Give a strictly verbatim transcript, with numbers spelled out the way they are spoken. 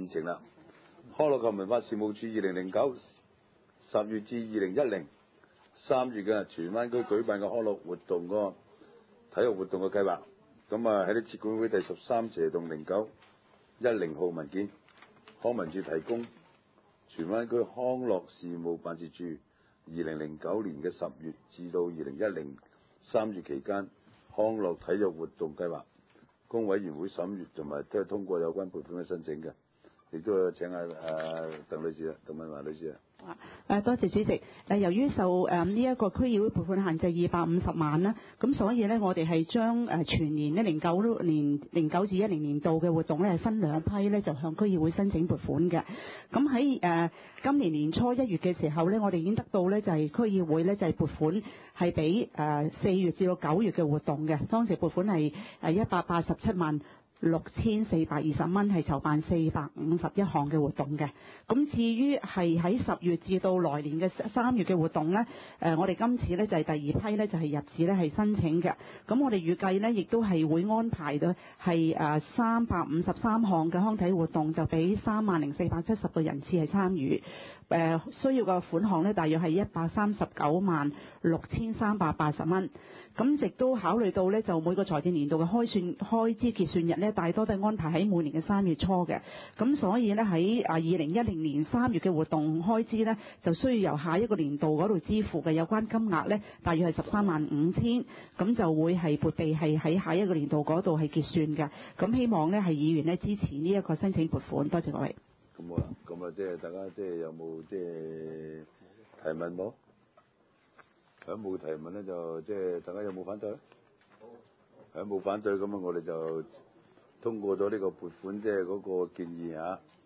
情啦。康樂及文化事務處二零零九十月至二零一零三月嘅荃灣區舉辦嘅康樂活動個體育活動嘅計劃，咁啊喺啲設管會第十三斜棟零九一零號文件，康文署提供荃灣區康樂事務辦事處二零零九年嘅十月至到二零一零三月期間康樂體育活動計劃，供委員會審閱同埋都係通過有關撥款嘅申請嘅，亦都請阿阿鄧女士啊，鄧敏華女士啊。 誒多謝主席。誒由於受誒呢一個區議會撥款限制二百五十萬啦，咁所以咧我哋係將誒全年咧零九年零九至一零年度嘅活動咧係分兩批咧就向區議會申請撥款嘅。咁喺誒今年年初一月嘅時候咧，我哋已經得到咧就係區議會咧就係撥款係俾誒四月至到九月嘅活動嘅，當時撥款係誒一百八十七萬六千四百二十蚊，係籌辦四百五十一項嘅活動嘅。咁至於係喺十月至到來年嘅三月嘅活動呢，誒我哋今次呢就係第二批呢，就係日子呢係申請嘅。咁我哋預計呢亦都係會安排到係誒三百五十三項嘅康體活動，就俾三萬零四百七十個人次係參與。誒需要嘅款項呢，大約係一百三十九萬六千三百八十蚊。咁亦都考慮到呢，就每個財政年度嘅開算開支結算日呢，大多都係安排喺每年嘅三月初嘅。咁所以呢，喺啊二零一零年三月嘅活動開支呢，就需要由下一個年度嗰度支付嘅有關金額呢，大約係十三萬五千，咁就會係撥備係喺下一個年度嗰度係結算嘅。咁希望呢係議員呢支持呢一個申請撥款，多謝各位。 咁好啦，咁啊即係大家即係有冇即係提問冇？如果冇提問咧，就即係大家有冇反對？係冇反對咁啊，我哋就通過咗呢個撥款即係嗰個建議嚇。